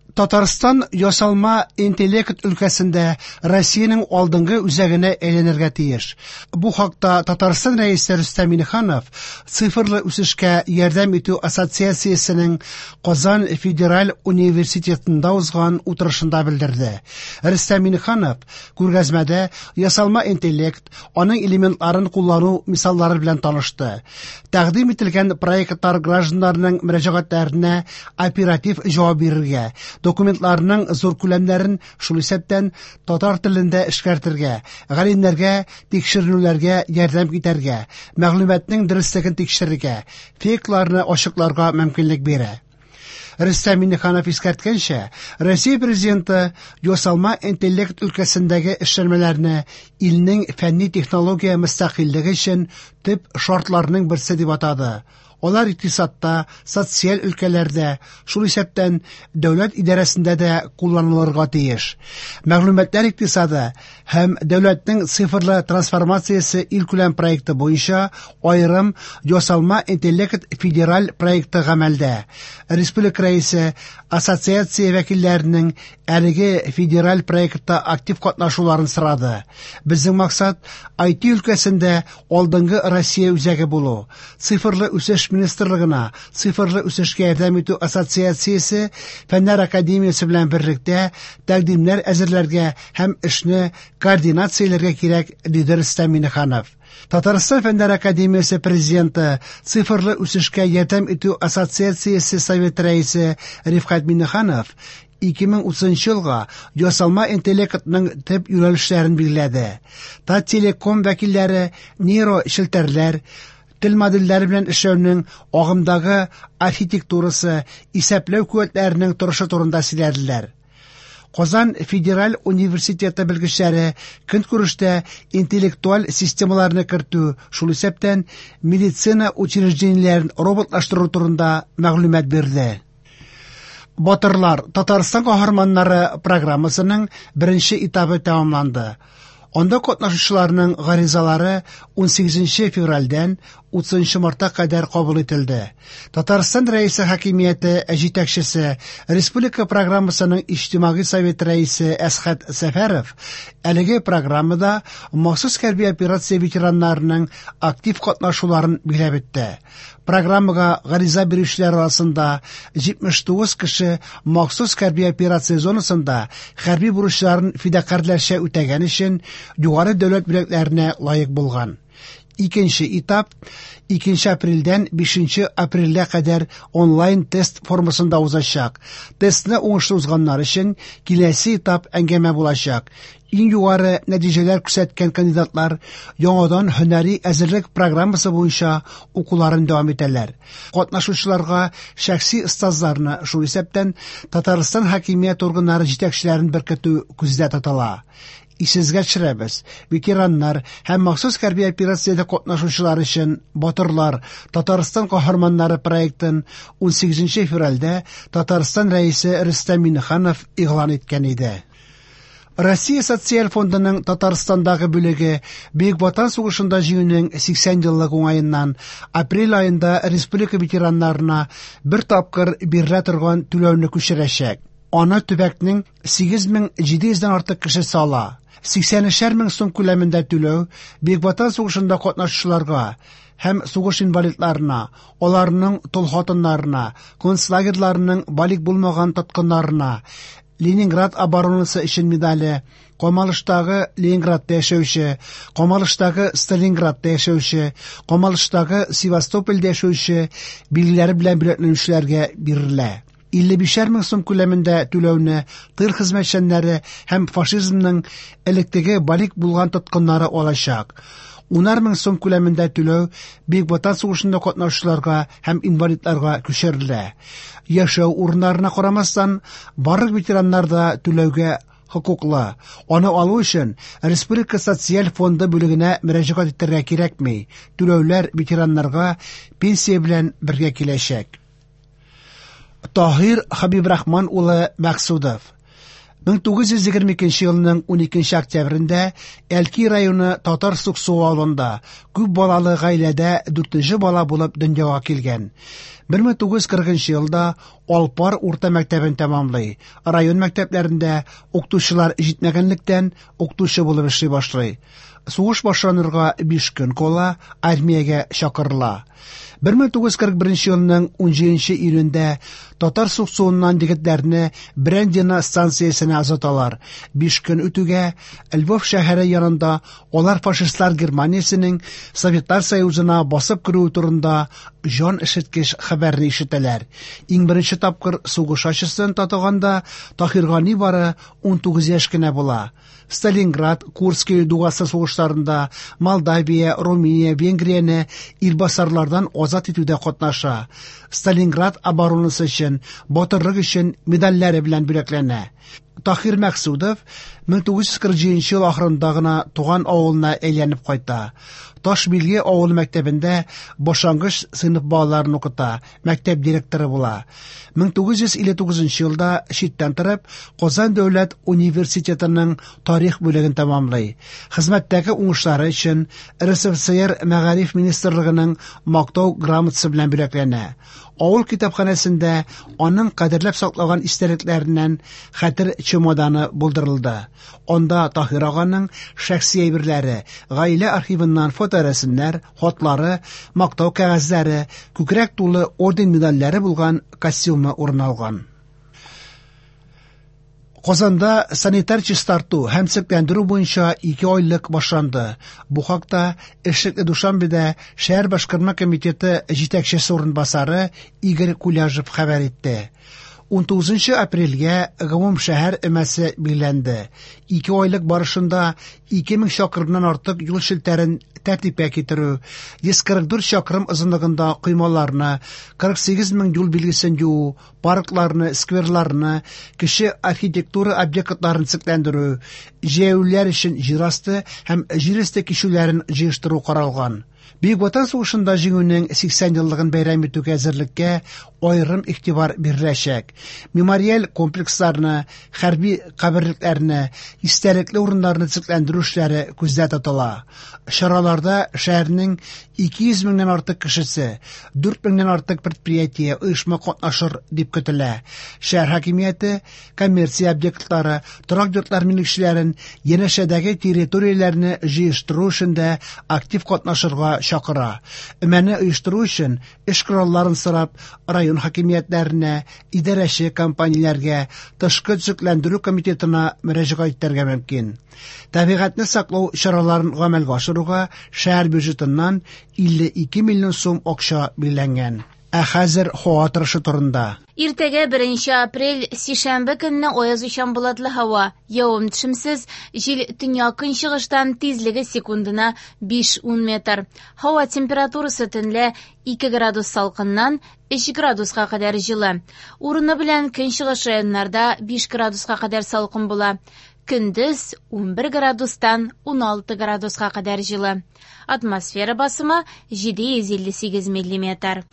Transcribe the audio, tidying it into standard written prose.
Татарстан ясалма интеллект өлкәсендә Россиянең алдынгы үзәгенә әйләнергә тиеш. Бу хакта Татарстан рәисе Рөстәм Миңнеханов цифрлы үсешкә ярдәм итү ассоциациясенең Казан федераль университетында узган утырышында белдерде. Рөстәм Миңнеханов күргәзмәдә ясалма интеллект, аның элементларын куллану мисаллары белән танышты. Тәкъдим ителгән проектлар гражданнарның мөрәҗәгатьләренә оператив җавап бирергә, документларның зур күләмнәрен шул исәптән татар телендә эшкәртергә, галимнәргә тикшеренүләргә ярдәм итәргә, мәгълүматның дөрестлеген тикшерергә, фейкларны ачыкларга мөмкинлек бирә. Рөстәм Миңнеханов искәрткәнчә, Россия президенты ясалма интеллект өлкәсендәге эшләнмәләрне илнең фәнни технология мөстәкыйльлеге өчен төп шартларның берсе дип атады. Алар икътисадта, социаль өлкәләрдә, шул исәптән дәүләт идарәсендә дә кулланылырга тиеш. Мәгълүматлар икътисады һәм дәүләтнең цифрлы трансформациясе илкүләм проекты буенча аерым ясалма интеллект федераль проекты гамәлдә. Республика рәисе ассоциация вәкилләренең әлеге федераль проектта актив катнашуларын сорады. Безнең максат IT өлкәсендә алдынгы Россия үзәге булу. Цифрлы үсеш министрлыгына цифрлы үсешкә ярдәм итү ассоциациясе Фәннәр академиясе белән берлектә тәкъдимнәр әзерләргә һәм эшне координацияләргә кирәк, диде Рөстәм Миңнеханов. Татарстан Фәннәр академиясе президенты, цифрлы үсешкә ярдәм итү ассоциациясе совет рәисе Рифкать Миңнеханов 2030 елга ясалма интеллектның төп юнәлешләрен билгеләде. Телеком вәкилләре нейрошелтәрләр, тел модельләре белән эшләүнең агымдагы архитектурасы, исәпләү куәтләренең торышы турында сөйләделәр. Казан федераль университеты белгечләре көнкүрештә интеллектуаль системаларны кертү, шул исәптән медицина учреждениеләрен роботлаштыру турында мәгълүмат бирде. Батырлар Татарстан каһарманнары программасының беренче этабы тәмамланды. Анда катнашучыларның гаризалары 18 февральдән 30 мартка кадәр кабул ителде. Татарстан рәисе хакимияте җитәкчесе, республика программасының иҗтимагый совет рәисе Әсхәт Сәфәров әлеге программада махсус хәрби операция ветераннарының актив катнашуларын билгеләп итте. Программага гариза бирүчеләр арасында 79 кеше махсус хәрби операция зонасында хәрби бурычларын фидакарьләрчә үтәгән өчен югары дәүләт бүләкләренә лаек булган. Икенче этап 2 апрельдән 5 апрельгә кадәр онлайн тест формасында узачак. Тестны уңышлы узганнар өчен киләсе этап әңгәмә булачак. Иң югары нәтиҗәләр күрсәткән кандидатлар яңадан һөнәри әзерлек программасы буенча укуларын дәвам итәләр. Катнашучыларга шәхси остазларны, шул исәптән Татарстан хакимият органнары җитәкчеләрен беркетү күздә тотыла. Исезгә төшерәбез. Ветераннар һәм махсус хәрби операциядә катнашучылар өчен Батырлар Татарстан каһарманнары проектын 18 февральдә Татарстан рәисе Рөстәм Миңнеханов игълан иткән иде. Россия социаль фондының Татарстандагы бүлеге Бөек Ватан сугышында җиңүнең 80 еллык уңаеннан апрель аенда республика ветераннарына бер тапкыр бирелә торган түләүне күчерәчәк. Аны төбәкнең 8700-дән артык кешесе ала. 80 мең сум күләмендә түләү Бөек Ватан сугышында катнашучыларга һәм сугыш инвалидларына, аларның тол хатыннарына, концлагерьларның балик булмаган тоткыннарына, Ленинград оборонасы өчен медале, Камалыштагы Ленинградта яшәүче, Камалыштагы Сталинградта яшәүче, Камалыштагы Севастопольдә яшәүче билгеләре белән бүләкләнүчеләргә бирелә. 55 мең сум күләмендә түләүне тыл хезмәтчәннәре һәм фашизмның электеге балик булган тоткыннары алачак. 10 мең сум күләмендә түләү Бөек Ватан сугышында катнашучыларга һәм инвалидларга күчерелә. Яшәү урыннарына карамастан, барлык ветераннар да түләүгә хокуклы. Аны алу өчен республика социаль фонды бүлегенә мөрәҗәгать итәргә кирәкми. Түләүләр ветераннарга пенсия белән бергә киләчәк. Таһир Хабибрахман улы Максудов. 1922 елның 12 октябрендә Әлки районы Татар Суксу авылында күп балалы гаиләдә 4нче бала булып дөньяга килгән. 1940 елда Алпар урта мәктәбен тәмамлый. Район мәктәпләрендә укытучылар җитмәгәнлектән укытучы булып эшли башлый. Сугыш башланырга 5 көн кала армиягә чакырыла. 1941 елның 17 июнендә Татар Суксуыннан егетләрне Брендина станциясенә озаталар. 5 көн үтүгә Львов шәһәре янында алар фашистлар Германиясенең Советлар Союзына басып керүе турында җан ишеткеч хәбәрне ишетәләр. Иң беренче тапкыр сугыш ачысын татыганда Таһирга нибары 19 яшь кенә була. Сталинград, Курская дугасы сугышларында Молдавия, Румыния, Венгрияне илбасарлардан азат итүдә катнаша. Сталинград оборонасы өчен, батырлык өчен медальләре белән бүләкләнә. Таһир Мәксудов 1947 ел ахырында гына туган авылына әйләнеп кайта. Ташбилге авыл мәктәбендә башлангыч сыйныф балаларын укыта, мәктәп директоры була. 1959 елда читтән торып, Казан дәүләт университетының тарих бүлеген тәмамлый. Хезмәттәге уңышлары өчен РСФСР Мәгариф министрлыгының мактау грамотасы белән бүләкләнә. Авыл китапханәсендә аның кадерләп саклаган истәлекләреннән хәтер чемоданы булдырылды. Анда Таһир аганың шәхси әйберләре, гаилә архивыннан фоторәсемнәр, хатлары, мактау кәгазьләре, күкрәк тулы орден медальләре булган костюмы урын алган. Казанда санитар чистарту һәм сәкләндерү буенча 2 айлык башланды. Бу хакта Эшлекле Душанбеда шәһәр башкарма комитеты җитәкчесе урынбасары Игорь Куляжев хәбәр итте. 19 апрельгә гомум шәһәр өмәсе биләнде. 2 айлык барышында 2000 чакрымнан артык юл шелтәрен тәртипкә китерү, 144 чакрым озынлыгында коймаларны, 48 мең юл билгесен юу, паркларны, скверларны, кеше архитектура объектларын сәкләндерү, җәяүләр өчен җирасты һәм җирәсте кишүләрен җыештыру каралган. Бөек Ватан сугышында җиңүнең 80 еллыгын бәйрәм итүгә әзерлеккә аерым игътибар биреләчәк. Мемориаль комплексларны, хәрби каберлекләрне, истәлекле урыннарны сәкләндерү эшләре күздә тотыла. Чараларда шәһәрнең 200 меңнән артык кешесе, 4 меңнән артык предприятие, оешма катнашыр дип көтелә. Шәһәр хакимияте коммерция объектлары, торак йортлар милекчеләрен, янәшәдәге территорияләрне җыештыру өчен дә актив катнашырга чакыра. Өмәне оештыру өчен эш коралларын сорап, район хакимиятләренә, идарәче компанияләргә, тышкы төзекләндерү комитетына мөрәҗәгать итәргә мөмкин. Табигатьне саклау чараларын гамәлгә ашыруга шәһәр бюджетыннан 52 миллион сум акча билгеләнгән. Ә хәзер һава торышы турында. Иртәгә 1 апрель сишәмбе көнне аязучан булатлы һава, явым-төшемсез, җил төньяк-көнчыгыштан тизлеге секундына 5-10 метр. Һава температурасы төнлә 2 градус салкыннан 3 градуска кадәр җылы. Урыны белән көнчыгыш районнарда 5 градуска кадәр салкын була. Көндез 11 градустан 16 градуска кадәр җылы. Атмосфера басымы 758 миллиметр.